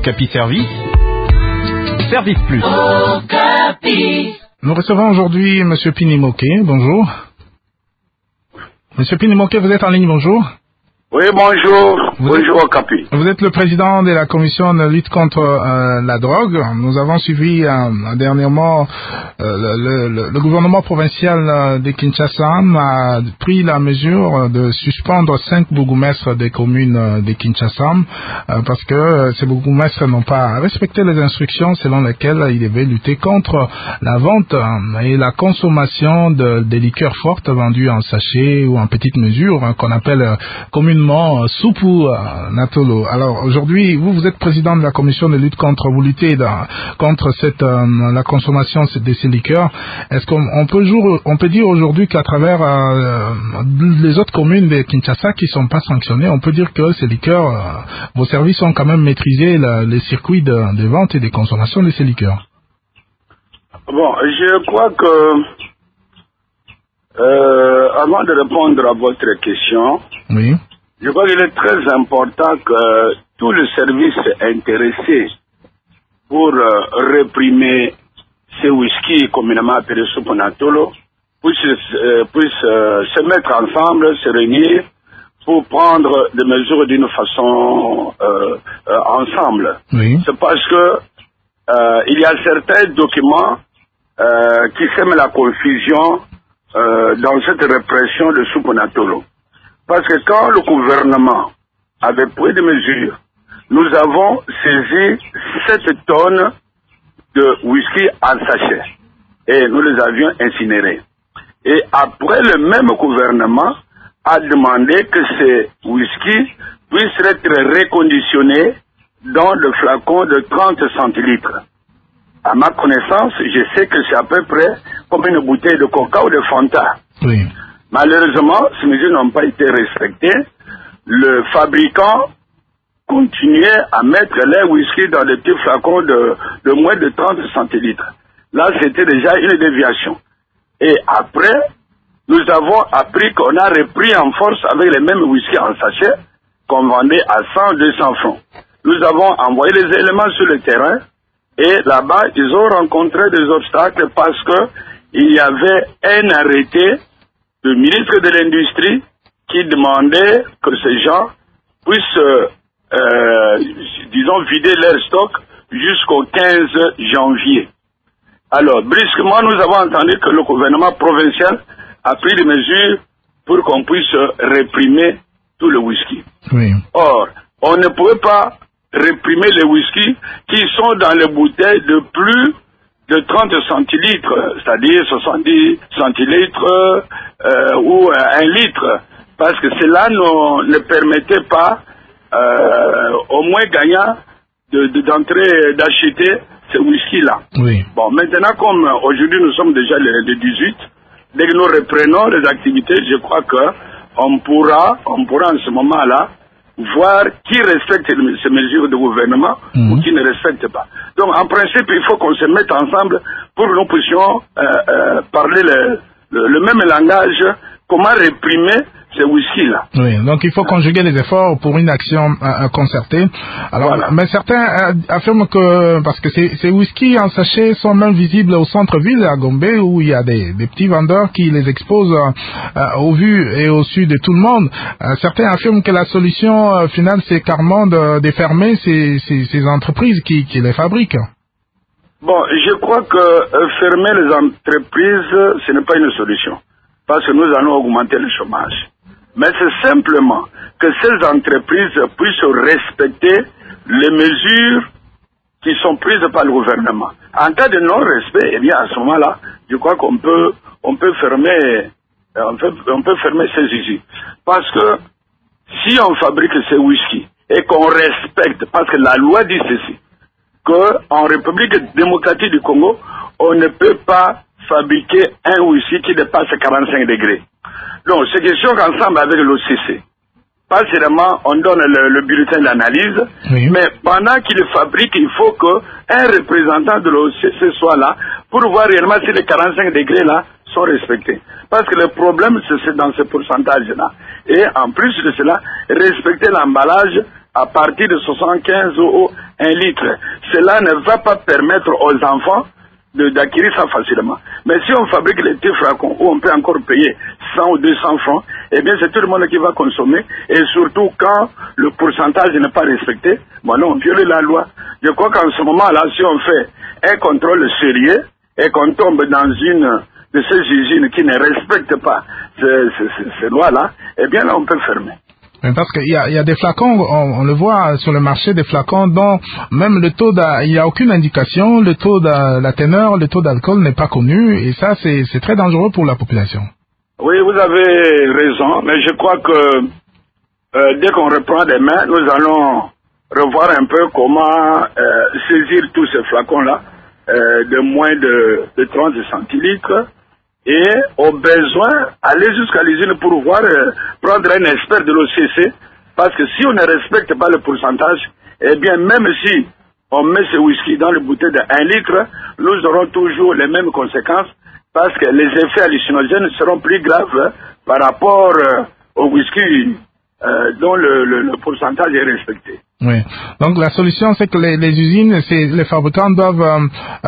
Okapi Service, Service Plus. Okapi. Nous recevons aujourd'hui M. Pinimoke. Bonjour. M. Pinimoke, vous êtes en ligne, bonjour. Oui, bonjour. Bonjour, Okapi. Vous êtes le président de la commission de lutte contre la drogue. Nous avons suivi dernièrement le gouvernement provincial de Kinshasa a pris la mesure de suspendre 5 bourgmestres des communes de Kinshasa parce que ces bourgmestres n'ont pas respecté les instructions selon lesquelles ils devaient lutter contre la vente et la consommation des liqueurs fortes vendues en sachet ou en petite mesure qu'on appelle communément soupe ou natolo. Alors aujourd'hui, vous êtes président de la commission de lutte contre, vous luttez contre la consommation de ces liqueurs. Est-ce qu'on peut dire aujourd'hui qu'à travers les autres communes de Kinshasa qui sont pas sanctionnées, on peut dire que ces liqueurs, vos services ont quand même maîtrisé les circuits de vente et de consommation de ces liqueurs? Bon, je crois que avant de répondre à votre question, oui. Je crois qu'il est très important que tous les services intéressés pour réprimer ces whisky communément appelés Souponatolo puissent se mettre ensemble, se réunir pour prendre des mesures d'une façon ensemble. Oui. C'est parce que il y a certains documents qui sèment la confusion dans cette répression de Souponatolo. Parce que quand le gouvernement avait pris des mesures, nous avons saisi 7 tonnes de whisky en sachet et nous les avions incinérés. Et après, le même gouvernement a demandé que ces whisky puissent être reconditionnés dans le flacon de 30 centilitres. À ma connaissance, je sais que c'est à peu près comme une bouteille de coca ou de Fanta. Oui. Malheureusement, ces mesures n'ont pas été respectées. Le fabricant continuait à mettre les whisky dans des petits flacons de moins de 30 centilitres. Là, c'était déjà une déviation. Et après, nous avons appris qu'on a repris en force avec les mêmes whisky en sachet qu'on vendait à 100, 200 francs. Nous avons envoyé les éléments sur le terrain et là-bas, ils ont rencontré des obstacles parce que il y avait un arrêté le ministre de l'Industrie qui demandait que ces gens puissent, disons, vider leur stock jusqu'au 15 janvier. Alors, brusquement, nous avons entendu que le gouvernement provincial a pris des mesures pour qu'on puisse réprimer tout le whisky. Oui. Or, on ne pouvait pas réprimer les whisky qui sont dans les bouteilles de plus de 30 centilitres, c'est-à-dire 70 centilitres ou 1 litre, parce que cela ne permettait pas au moins gagnant d'entrer, d'acheter ce whisky-là. Oui. Bon, maintenant, comme aujourd'hui nous sommes déjà le 18, dès que nous reprenons les activités, je crois qu'on pourra en ce moment-là voir qui respecte ces mesures de gouvernement ou qui ne respecte pas. Donc, en principe, il faut qu'on se mette ensemble pour que nous puissions parler le même langage, comment réprimer ces whisky-là. Oui, donc il faut conjuguer les efforts pour une action concertée. Alors, voilà. Mais certains affirment que, parce que ces whisky en sachet sont même visibles au centre-ville à Gombe, où il y a des petits vendeurs qui les exposent au vu et au su de tout le monde. Certains affirment que la solution finale, c'est carrément de fermer ces entreprises qui les fabriquent. Bon, je crois que fermer les entreprises, ce n'est pas une solution, parce que nous allons augmenter le chômage. Mais c'est simplement que ces entreprises puissent respecter les mesures qui sont prises par le gouvernement. En cas de non-respect, eh bien, à ce moment-là, je crois qu'on peut fermer ces usines. Parce que si on fabrique ces whisky et qu'on respecte, parce que la loi dit ceci, qu'en République démocratique du Congo, on ne peut pas fabriquer un whisky qui dépasse 45 degrés. Donc, c'est question qu'ensemble avec l'OCC, pas seulement on donne le bulletin d'analyse, oui. Mais pendant qu'il fabrique, il faut qu'un représentant de l'OCC soit là pour voir réellement si les 45 degrés là sont respectés. Parce que le problème, c'est dans ce pourcentage-là. Et en plus de cela, respecter l'emballage à partir de 75 € 1 litre. Cela ne va pas permettre aux enfants d'acquérir ça facilement. Mais si on fabrique les petits flacons où on peut encore payer 100 ou 200 francs, eh bien c'est tout le monde qui va consommer, et surtout quand le pourcentage n'est pas respecté, bon non, on viole la loi. Je crois qu'en ce moment-là, si on fait un contrôle sérieux et qu'on tombe dans une de ces usines qui ne respectent pas ces lois-là, eh bien là on peut fermer. Parce qu'il y a des flacons, on le voit sur le marché, des flacons dont même le taux il n'y a aucune indication, le taux de la teneur, le taux d'alcool n'est pas connu, et ça c'est très dangereux pour la population. Oui, vous avez raison, mais je crois que dès qu'on reprend les mains, nous allons revoir un peu comment saisir tous ces flacons-là de moins de 30 centilitres. Et au besoin, aller jusqu'à l'usine pour voir, prendre un expert de l'OCC, parce que si on ne respecte pas le pourcentage, eh bien même si on met ce whisky dans le bouteille de 1 litre, nous aurons toujours les mêmes conséquences, parce que les effets hallucinogènes seront plus graves par rapport au whisky dont le pourcentage est respecté. Oui. Donc la solution, c'est que les usines, les fabricants doivent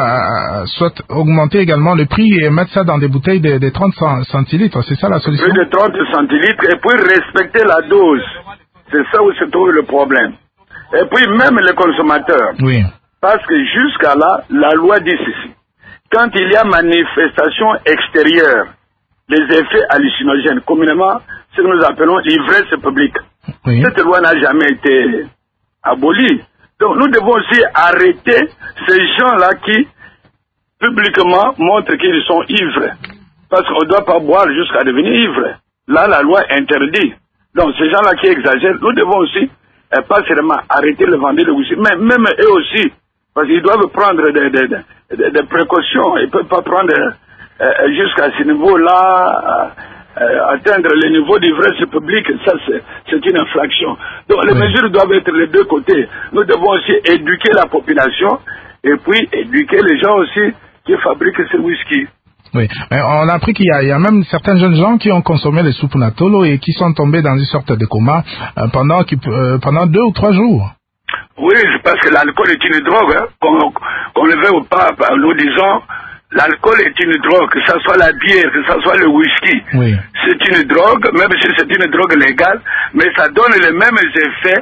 soit augmenter également le prix et mettre ça dans des bouteilles de 30 centilitres. C'est ça la solution? Plus de 30 centilitres, et puis respecter la dose. C'est ça où se trouve le problème. Et puis même les consommateurs. Oui. Parce que jusqu'à là, la loi dit ceci. Quand il y a manifestation extérieure, les effets hallucinogènes, communément, ce que nous appelons l'ivresse publique. Oui. Cette loi n'a jamais été abolie. Donc nous devons aussi arrêter ces gens-là qui publiquement montrent qu'ils sont ivres. Parce qu'on ne doit pas boire jusqu'à devenir ivre. Là, la loi interdit. Donc ces gens-là qui exagèrent, nous devons aussi pas seulement arrêter le vendre de whisky, mais même eux aussi, parce qu'ils doivent prendre des précautions. Ils ne peuvent pas prendre jusqu'à ce niveau-là, atteindre le niveau d'ivresse publique, ça c'est une infraction. Donc les mesures doivent être les deux côtés. Nous devons aussi éduquer la population et puis éduquer les gens aussi qui fabriquent ce whisky. Oui, mais on a appris qu'il y a même certains jeunes gens qui ont consommé les soupes Natolo et qui sont tombés dans une sorte de coma pendant 2 ou 3 jours. Oui, c'est parce que l'alcool est une drogue, hein, qu'on le veuille ou pas, nous disons. L'alcool est une drogue, que ce soit la bière, que ce soit le whisky. Oui. C'est une drogue, même si c'est une drogue légale, mais ça donne les mêmes effets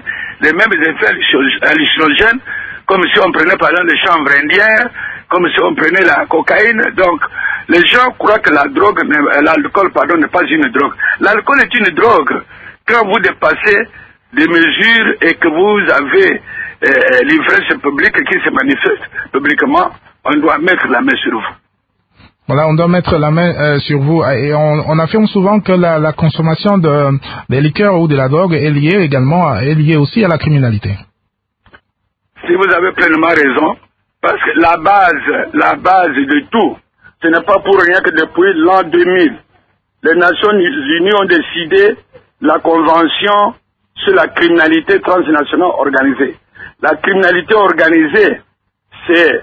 hallucinogènes, comme si on prenait par exemple le chanvre indien, comme si on prenait la cocaïne. Donc, les gens croient que l'alcool, n'est pas une drogue. L'alcool est une drogue. Quand vous dépassez des mesures et que vous avez l'ivresse publique qui se manifeste publiquement, on doit mettre la main sur vous. Voilà, on doit mettre la main sur vous. Et on affirme souvent que la consommation des liqueurs ou de la drogue est liée aussi à la criminalité. Si vous avez pleinement raison, parce que la base de tout, ce n'est pas pour rien que depuis l'an 2000, les Nations Unies ont décidé la Convention sur la criminalité transnationale organisée. La criminalité organisée, c'est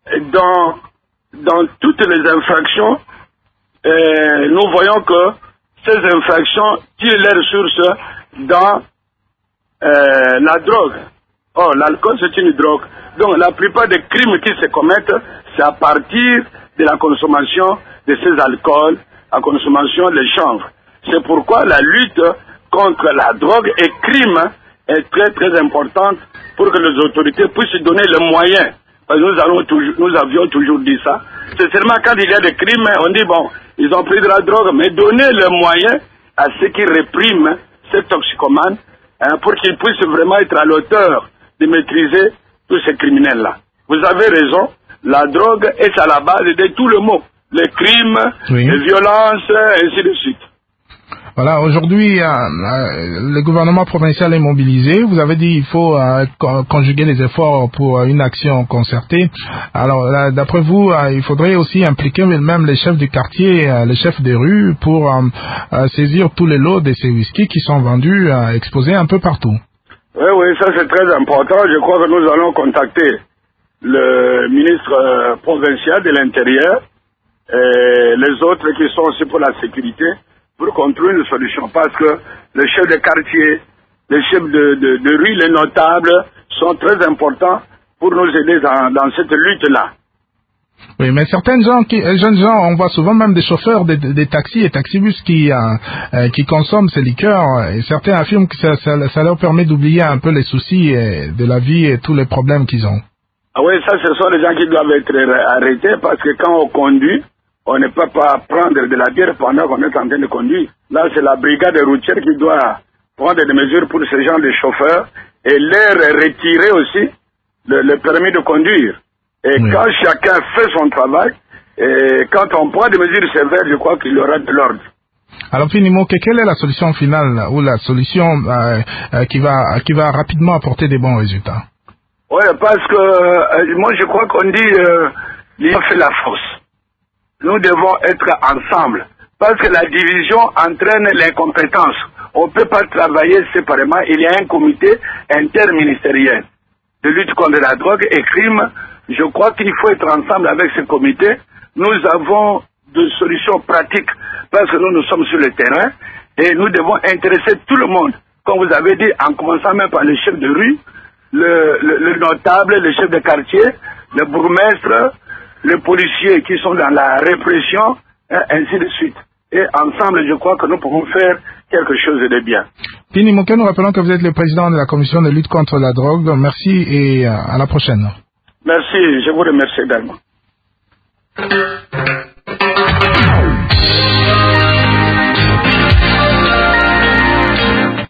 dans toutes les infractions, nous voyons que ces infractions tirent leur source dans la drogue. Or, l'alcool, c'est une drogue. Donc, la plupart des crimes qui se commettent, c'est à partir de la consommation de ces alcools, la consommation des chanvres. C'est pourquoi la lutte contre la drogue et crime est très, très importante pour que les autorités puissent donner les moyens. Parce que nous avions toujours dit ça. C'est seulement quand il y a des crimes, on dit, bon, ils ont pris de la drogue, mais donner les moyens à ceux qui répriment ces toxicomanes, pour qu'ils puissent vraiment être à l'auteur de maîtriser tous ces criminels-là. Vous avez raison, la drogue est à la base de tout le mot. Les crimes, les violences, ainsi de suite. Voilà, aujourd'hui, le gouvernement provincial est mobilisé. Vous avez dit qu'il faut conjuguer les efforts pour une action concertée. Alors, d'après vous, il faudrait aussi impliquer même les chefs du quartier, les chefs des rues, pour saisir tous les lots de ces whiskies qui sont vendus, exposés un peu partout. Oui, ça c'est très important. Je crois que nous allons contacter le ministre provincial de l'Intérieur et les autres qui sont aussi pour la sécurité, pour qu'on trouve une solution, parce que le chef de quartier, les chefs de rue, les notables sont très importants pour nous aider dans cette lutte-là. Oui, mais certains jeunes gens, on voit souvent même des chauffeurs des taxis et taxibus qui consomment ces liqueurs, et certains affirment que ça leur permet d'oublier un peu les soucis de la vie et tous les problèmes qu'ils ont. Ah oui, ça, ce sont les gens qui doivent être arrêtés, parce que quand on conduit, on ne peut pas prendre de la bière pendant qu'on est en train de conduire. Là, c'est la brigade routière qui doit prendre des mesures pour ces gens de chauffeurs et leur retirer aussi le permis de conduire. Et oui, quand chacun fait son travail, et quand on prend des mesures sévères, je crois qu'il y aura de l'ordre. Alors finalement, quelle est la solution finale ou la solution qui va rapidement apporter des bons résultats? Oui, parce que moi je crois qu'on dit l'union fait la force. Nous devons être ensemble, parce que la division entraîne l'incompétence. On ne peut pas travailler séparément. Il y a un comité interministériel de lutte contre la drogue et crime. Je crois qu'il faut être ensemble avec ce comité. Nous avons des solutions pratiques parce que nous sommes sur le terrain et nous devons intéresser tout le monde. Comme vous avez dit, en commençant même par les chefs de rue, le notable, les chefs de quartier, le bourgmestre, les policiers qui sont dans la répression, ainsi de suite. Et ensemble, je crois que nous pouvons faire quelque chose de bien. Pini Mouké, nous rappelons que vous êtes le président de la commission de lutte contre la drogue. Merci et à la prochaine. Merci, je vous remercie également.